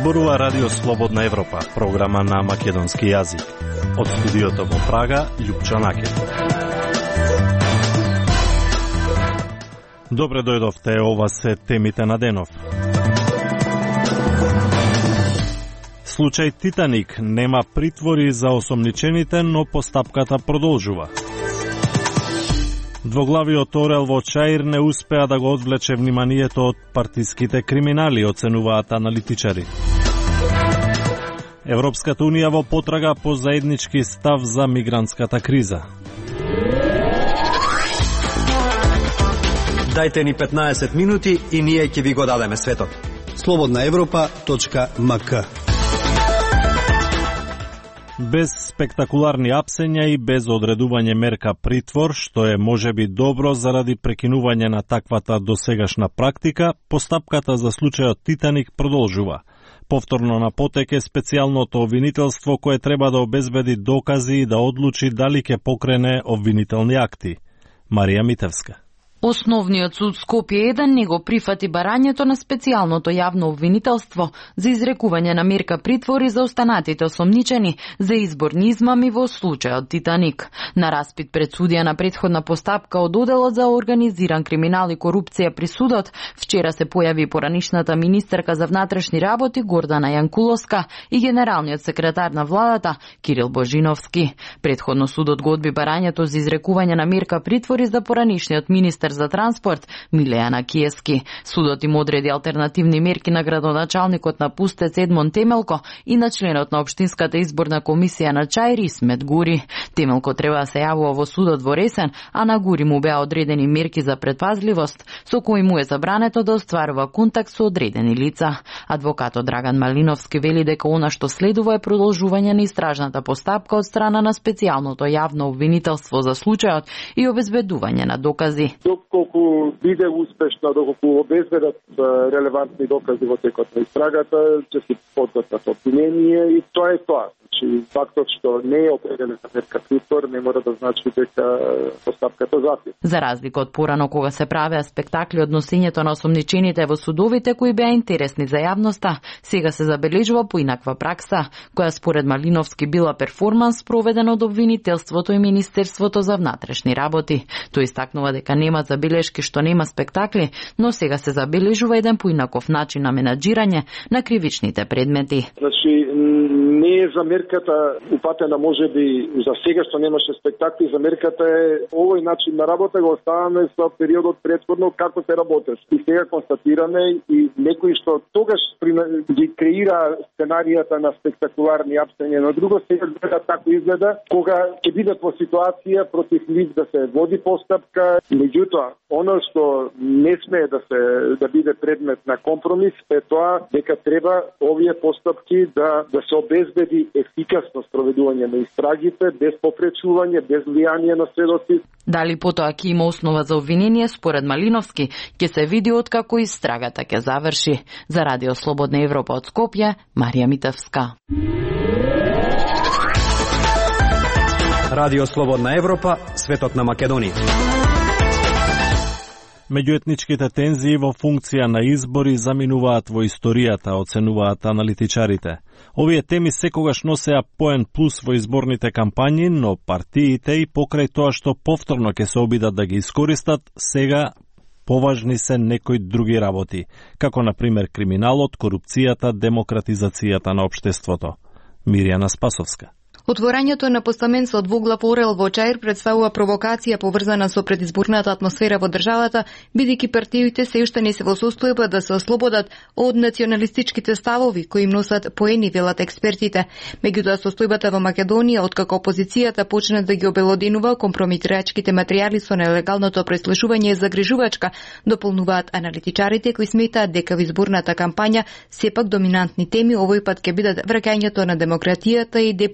Зборува Радио Слободна Европа, програма на македонски јазик. Од студиото во Прага, Љупчо Накет. Добре дојдовте, ова се темите на денов. Случај Титаник, нема притвори за осомничените, но постапката продолжува. Двоглавиот орел во Чаир не успеа да го одвлече вниманието од партиските криминали, оценуваат аналитичари. Европската унија во потрага по заеднички став за мигрантската криза. Дајте ни 15 минути и ние ќе ви го дадеме светот. slobodnaevropa.mk. Без спектакуларни апсења и без одредување мерка притвор, што е можеби добро заради прекинување на таквата досегашна практика, постапката за случајот Титаник продолжува. Повторно на потек е специјалното обвинителство кое треба да обезбеди докази и да одлучи дали ќе покрене обвинителни акти. Марија Митевска. Основниот суд Скопје 1 не го прифати барањето на специјалното јавно обвинителство за изрекување на мерка притвори за останатите осомничени за изборни измами во случајот Титаник. На распит пред судија на претходна постапка од Оделот за организиран криминал и корупција при судот, вчера се појави поранишната министерка за внатрешни работи Гордана Јанкуловска и генералниот секретар на владата Кирил Божиновски. Претходно судот го одби барањето за изрекување на мерка притвори за поранишниот министер за транспорт Милејана Киески. Судот им одреди алтернативни мерки на градоначалникот на Пустец Едмон Темелко и на членот на Општинската изборна комисија на Чаир Исмет Гури. Темелко треба да се јавува во судот во Ресен, а на Гури му беа одредени мерки за предпазливост, со кои му е забрането да остварува контакт со одредени лица. Адвокатот Драган Малиновски вели дека она што следува е продолжување на истражната постапка од страна на специјалното јавно обвинителство за случајот и обезбедување на докази. Доколку биде успешно, доколку обезбедат релевантни докази во текот на истрагата, ќе се подготват обвинение и тоа е тоа. Значи, фактот што не е определена мерка притвор не мора да значи дека постапката запи. За разлика од порано кога се правеа спектакли од носењето на осомничените во судовите кои беа интересни за јавноста, сега се забележува поинаква пракса, која според Малиновски била перформанс проведен од обвинителството и Министерството за внатрешни работи. Тој истакнува дека нема забелешки што нема спектакли, но сега се забележува еден поинаков начин на менаџирање на кривичните предмети. Значи, не е за мерката упатена можеби за сега што немаше спектакли, за мерката е овој начин на работа го оставаме со периодот претходно како се работеше. И сега констатираме и некои што тогаш ги креира сценаријата на спектакуларни апсења, но друго сега гледа тако изгледа кога ќе бидат во ситуација против нив да се води постапка. Меѓутоа, оно што не смее да биде предмет на компромис е тоа дека треба овие постапки да се обезбеди ефикасно спроведување на истрагите, без попречување, без влијание на сведоци. Дали потоа ќе има основа за обвинение, според Малиновски, ќе се види откако истрагата ќе заврши. За Радио Слободна Европа од Скопје, Марија Митевска. Радио Слободна Европа, светот на Македонија. Меѓуетничките тензии во функција на избори заминуваат во историјата, оценуваат аналитичарите. Овие теми секогаш носеа поен плюс во изборните кампањи, но партиите и покрај тоа што повторно ќе се обидат да ги искористат, сега поважни се некои други работи, како на пример криминалот, корупцијата, демократизацијата на општеството. Мирјана Спасовска. Отворањето на постамент со двуглав орел во Чаир представува провокација поврзана со предизборната атмосфера во државата, бидејќи партиите се уште не се во состојба да се ослободат од националистичките ставови кои им носат поени, велат експертите. Меѓутоа состојбата во Македонија, откако опозицијата почна да ги обелоденува компромитирачките материјали со нелегалното преслушување е загрижувачка, дополнуваат аналитичарите кои сметаат дека во изборната кампања сепак доминантни теми овој пат ќе бидат враќањето на демократијата и департизацијата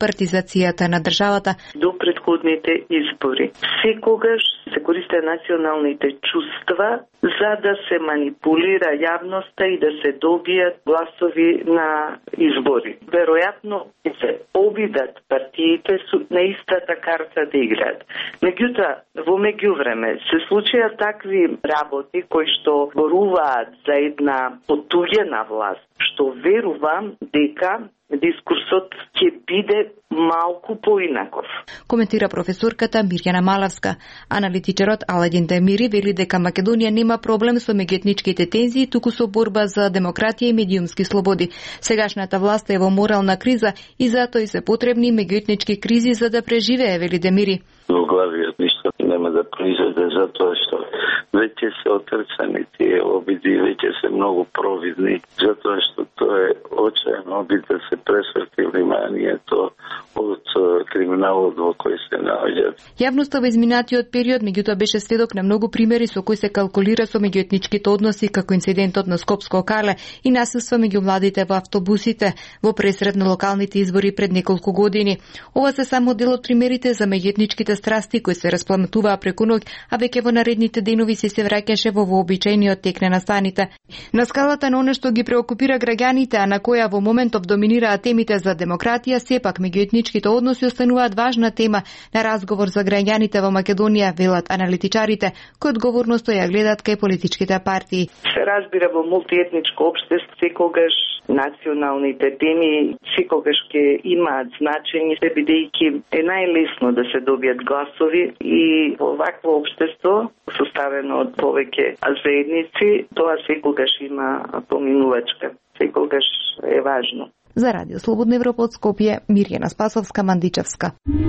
организацијата на државата. До предходните избори секогаш се користе националните чувства за да се манипулира јавноста и да се добијат гласови на избори. Веројатно се обидат партиите на истата карта да играат. Меѓутоа, во меѓувреме се случија такви работи кои што боруваат за една потуѓена власт, што верувам дека дискурсот ќе биде малку поинаков. Коментира професорката Мирјана Малавска. Аналитичарот Аладин Демири вели дека Македонија нема проблем со меѓуетничките тензии, туку со борба за демократија и медиумски слободи. Сегашната власт е во морална криза и затоа и се потребни меѓуетнички кризи за да преживее, вели Демири. Во главиот ништо нема да произоде затоа што веќе се отрцани тие обиди, веќе се многу провидни, затоа што тоа е очаен обид да се пресврти вниманието од криминалот во кој се наоѓаат. Јавноста во изминатиот период меѓутоа беше сведок на многу примери со кои се калкулира со меѓуетничките односи, како инцидентот на Скопско Карле и насилство меѓу младите во автобусите во пресред на локалните избори пред неколку години. Ова се само дел од примерите за меѓуетничките страсти кои се распламтуваа преку ноќ, а веќе во наредните денови се враќаше во вообичаениот тек на настаните. На скалата на оно што ги преокупира граѓаните, а на која во моментов доминираат темите за демократија, сепак меѓуетничките односи остануваат важна тема на разговор за граѓаните во Македонија, велат аналитичарите, кои одговорноста ја гледат кај политичките партии. Се разбира, во мултиетничко општество секогаш националните теми секогаш ќе имаат значење, бидејќи е најлесно да се добијат гласови и во вакво општество составено од повеќе заедници, тоа секогаш има поминувачка. Секогаш е важно. За Радио Слободна Европа од Скопје, Мирјана Спасовска-Мандичевска.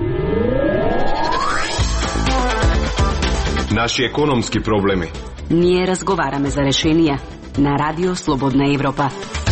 Наши економски проблеми. Ние разговараме за решенија на Радио Слободна Европа.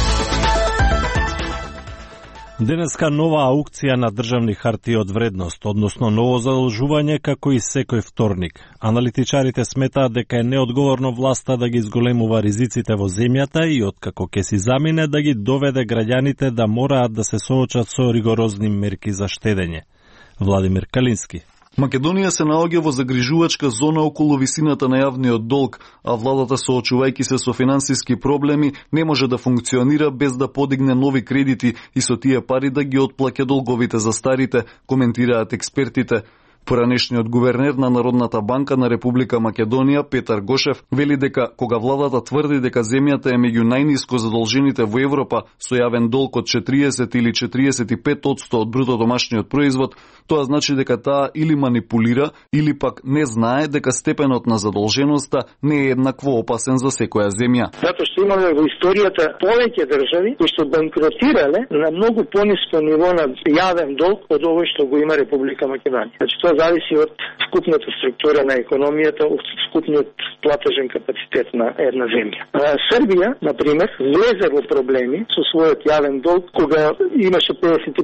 Денеска нова аукција на државни хартии од вредност, односно ново задолжување како и секој вторник. Аналитичарите сметаат дека е неодговорно власта да ги изголемува ризиците во земјата и откако ќе си замине да ги доведе граѓаните да мораат да се соочат со ригорозни мерки за штедење. Владимир Калински. Македонија се наоѓа во загрижувачка зона околу висината на јавниот долг, а владата, соочувајќи се со финансиски проблеми, не може да функционира без да подигне нови кредити и со тие пари да ги отплаќа долговите за старите, коментираат експертите. Поранешниот гувернер на Народната банка на Република Македонија, Петар Гошев, вели дека кога владата тврди дека земјата е меѓу најниско задолжените во Европа со јавен долг од 40 или 45% од бруто домашниот производ, тоа значи дека таа или манипулира, или пак не знае дека степенот на задолженоста не е еднакво опасен за секоја земја. Затоа што имаме во историјата повеќе држави кои што банкротирале на многу пониско ниво на јавен долг од овој што го има Република Македонија. Значи тоа зависи од вкупната структура на економијата, од вкупниот платежен капацитет на една земја. Србија, на пример, влезе во проблеми со својот јавен долг кога имаше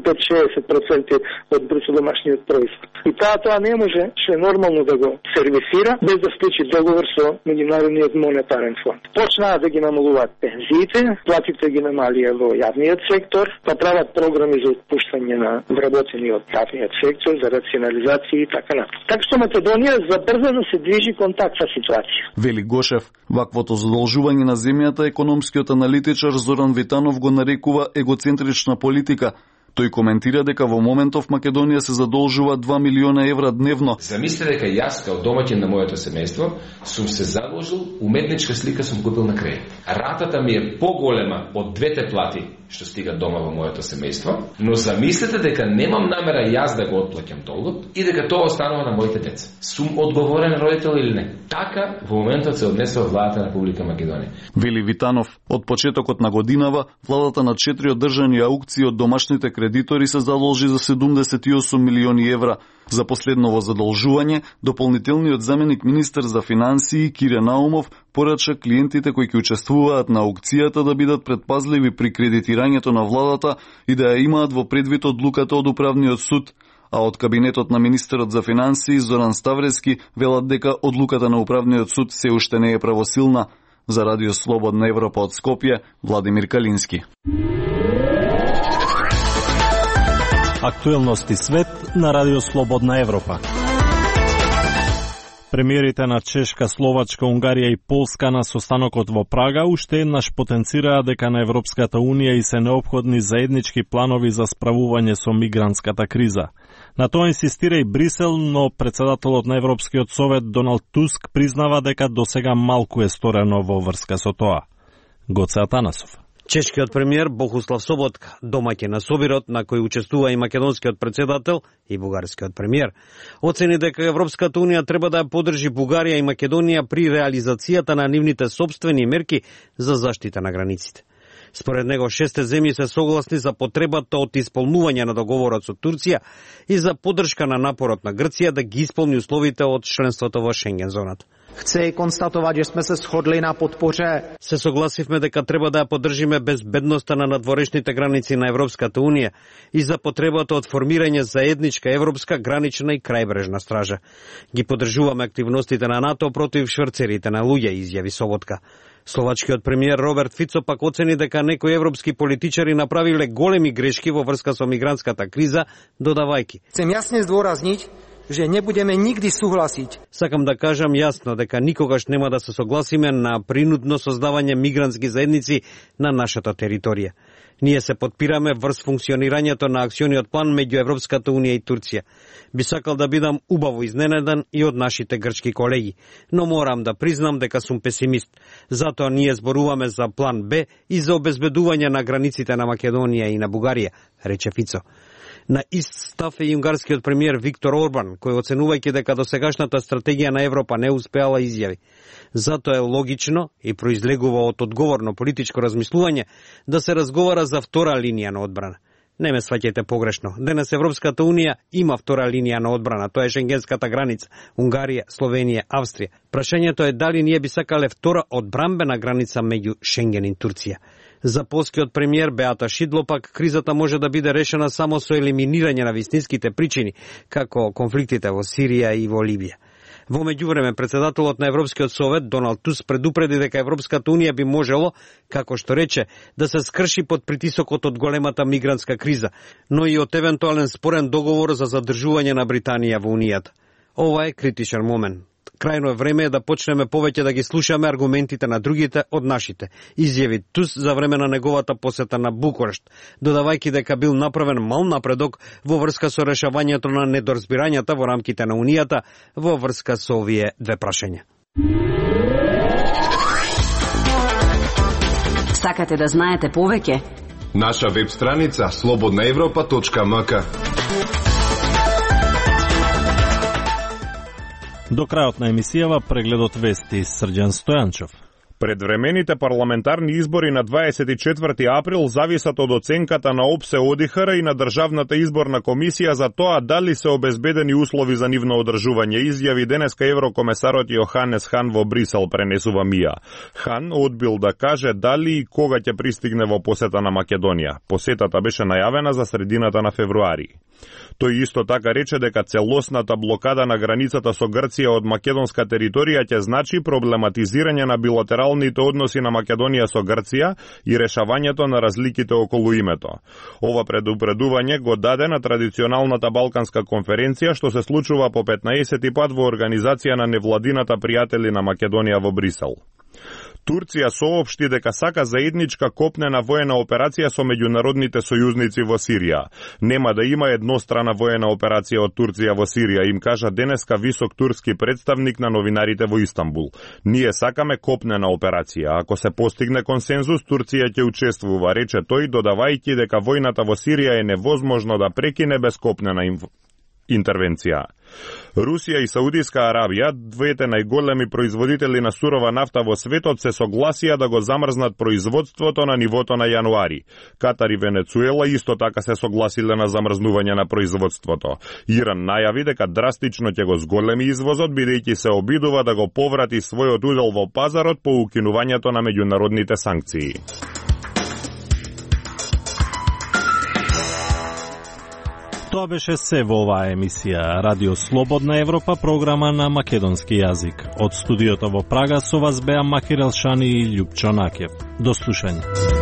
55-60% од бруто домашниот производ. И тоа не може ше нормално да го сервисира без да склучи договор со Меѓународниот монетарен фонд. Почнаа да ги намалуваат пензиите, платите ги намалија во јавниот сектор, па прават програми за отпуштање на вработени од јавниот сектор за рационализација и така натаму. Така што Македонија забрзано се движи кон таква ситуација. Вели Гошев, ваквото задолжување на земјата економскиот аналитичар Зоран Витанов го нарекува егоцентрична политика. Тој коментира дека во моментов Македонија се задолжува 2 милиона евра дневно. Замислете дека јас као домаќин на моето семејство сум се задолжил, уметничка слика сум купил на кредит. Ратата ми е поголема од двете плати што стигат дома во моето семејство, но замислете дека немам намера јас да го отплаќам долгот и дека тоа останува на моите деца. Сум одговорен родител или не? Така во моментот се однесува владата на Република Македонија. Вели Витанов, од почетокот на годинава владата на 4 одржани аукции од домашните кредитори се задолжи за 78 милиони евра. За последново задолжување, дополнителниот заменик министер за финансии Кире Наумов порача клиентите кои ќе учествуваат на аукцијата да бидат предпазливи при кредитирањето на владата и да ја имаат во предвид одлуката од управниот суд. А од кабинетот на министерот за финансии Зоран Ставрески велат дека одлуката на управниот суд се уште не е правосилна. За Радио Слободна Европа од Скопје, Владимир Калински. Актуелности свет на Радио Слободна Европа. Премиерите на Чешка, Словачка, Унгарија и Полска на состанокот во Прага уште еднаш потенцираа дека на Европската Унија и се неопходни заеднички планови за справување со мигрантската криза. На тоа инсистира и Брисел, но председателот на Европскиот совет Доналд Туск признава дека досега малку е сторено во врска со тоа. Гоце Атанасов. Чешкиот премиер Богуслав Соботка, домаќин на собирот на кој учествува и македонскиот председател и бугарскиот премиер, оцени дека Европската Унија треба да ја поддржи Бугарија и Македонија при реализацијата на нивните собствени мерки за заштита на границите. Според него, 6 земји се согласни за потребата од исполнување на договорот со Турција и за поддршка на напорот на Грција да ги исполни условите од членството во Шенген зоната. Chci konstatovat, že jsme se shodli na podpoře. Се согласивме дека треба да ја поддржиме безбедноста на надворешните граници на Европската Унија и за потребата од формирање заедничка европска гранична и крајбрежна стража. Ги поддржуваме активностите на НАТО против шврцерите на луѓе, изјави Соботка. Словачкиот премиер Роберт Фицо пак оцени дека некои европски политичари направиле големи грешки во врска со мигрантската криза, додавајќи: Chcem jasne zdôrazniť, že nebudeme nikdy súhlasiť. Сакам да кажам јасно дека никогаш нема да се согласиме на принудно создавање мигрантски заедници на нашата територија. Ние се подпираме врз функционирањето на акциониот план меѓу Европската Унија и Турција. Би сакал да бидам убаво изненедан и од нашите грчки колеги, но морам да признам дека сум песимист. Затоа ние зборуваме за план Б и за обезбедување на границите на Македонија и на Бугарија, рече Фицо. На ист став е и унгарскиот премиер Виктор Орбан, кој оценувајќи дека досегашната стратегија на Европа не успеала, изјави: затоа е логично и произлегува од одговорно политичко размислување да се разговара за втора линија на одбрана. Не ме сваќајте погрешно. Денес Европската Унија има втора линија на одбрана, тоа е шенгенската граница, Унгарија, Словенија, Австрија. Прашањето е дали ние би сакале втора одбранбена граница меѓу Шенген и Турција. За полскиот премиер Беата Шидло пак кризата може да биде решена само со елиминирање на вистинските причини, како конфликтите во Сирија и во Либија. Во меѓувреме, председателот на Европскиот совет Доналд Туск предупреди дека Европската Унија би можело, како што рече, да се скрши под притисокот од големата мигрантска криза, но и од евентуален спорен договор за задржување на Британија во Унијата. Ова е критичен момент. Крајно е време да почнеме повеќе да ги слушаме аргументите на другите од нашите, изјави Туск за време на неговата посета на Букурешт, додавајќи дека бил направен мал напредок во врска со решавањето на недоразбирањата во рамките на Унијата во врска со овие две прашања. Сакате да знаете повеќе? Наша веб страница slobodnaevropa.mk. До крајот на емисијава прегледот вести Срđan Стојанчов. Предвремените парламентарни избори на 24 април зависат од оценката на ОПСЕ ОДИХР и на Државната изборна комисија за тоа дали се обезбедени услови за нивно одржување, изјави денеска еврокомесарот Јоханес Хан во Брисел, пренесува МИА. Хан одбил да каже дали и кога ќе пристигне во посета на Македонија. Посетата беше најавена за средината на февруари. Тој исто така рече дека целосната блокада на границата со Грција од македонска територија ќе значи проблематизирање на билатералните односи на Македонија со Грција и решавањето на разликите околу името. Ова предупредување го даде на традиционалната Балканска конференција што се случува по 15 пат во организација на невладината пријатели на Македонија во Брисел. Турција соопшти дека сака заедничка копнена воена операција со меѓународните сојузници во Сирија. Нема да има еднострана воена операција од Турција во Сирија, им кажа денеска висок турски представник на новинарите во Истанбул. Ние сакаме копнена операција. Ако се постигне консензус, Турција ќе учествува, рече тој, додавајќи дека војната во Сирија е невозможно да прекине без копнена интервенција. Русија и Саудиска Арабија, двете најголеми производители на сурова нафта во светот, се согласија да го замрзнат производството на нивото на јануари. Катар и Венецуела исто така се согласиле на замрзнување на производството. Иран најави дека драстично ќе го зголеми извозот, бидејќи се обидува да го поврати својот удел во пазарот по укинувањето на меѓународните санкции. Тоа беше се во оваа емисија Радио Слободна Европа, програма на македонски јазик. Од студиото во Прага со вас беа Макир Елшани и Љупчо Накев. До слушање.